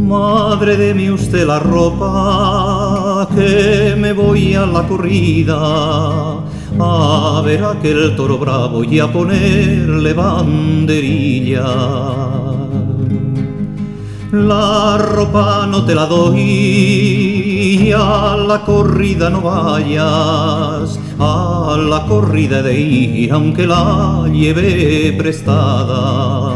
Madre, deme usted la ropa, que me voy a la corrida, a ver aquel toro bravo y a ponerle banderilla. La ropa no te la doy, a la corrida no vayas, a la corrida he de ir aunque la lleve prestada.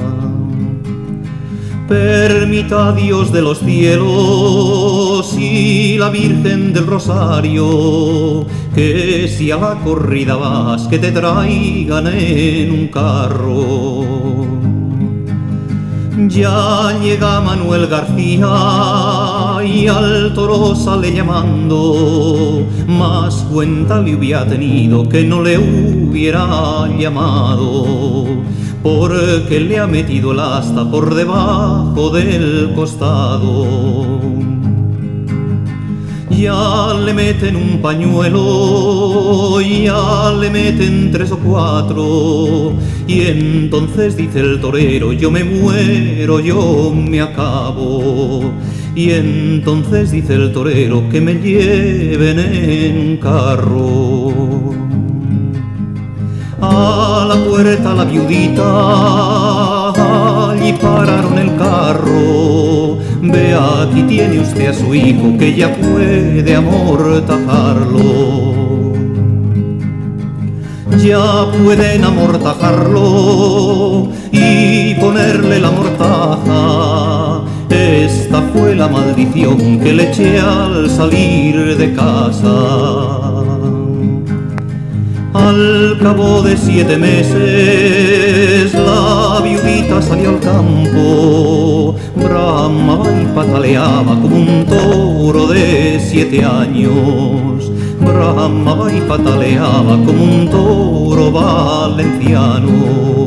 Permita Dios de los cielos y la Virgen del Rosario que si a la corrida vas, que te traigan en un carro. Ya llega Manuel García y al toro sale llamando, más cuenta le hubiera tenido que no le hubiera llamado, porque le ha metido el asta por debajo del costado. Ya le meten un pañuelo, ya le meten 3 o 4, y entonces dice el torero: yo me muero, yo me acabo. Y entonces dice el torero: que me lleven en un carro. A la puerta la viudita, allí pararon el carro. Vea, aquí tiene usted a su hijo, que ya puede amortajarlo. Ya pueden amortajarlo y ponerle la mortaja. Esta fue la maldición que le eché al salir de casa. Al cabo de 7 meses la viudita salió al campo, bramaba y pataleaba como un toro de 7 años, bramaba y pataleaba como un toro valenciano.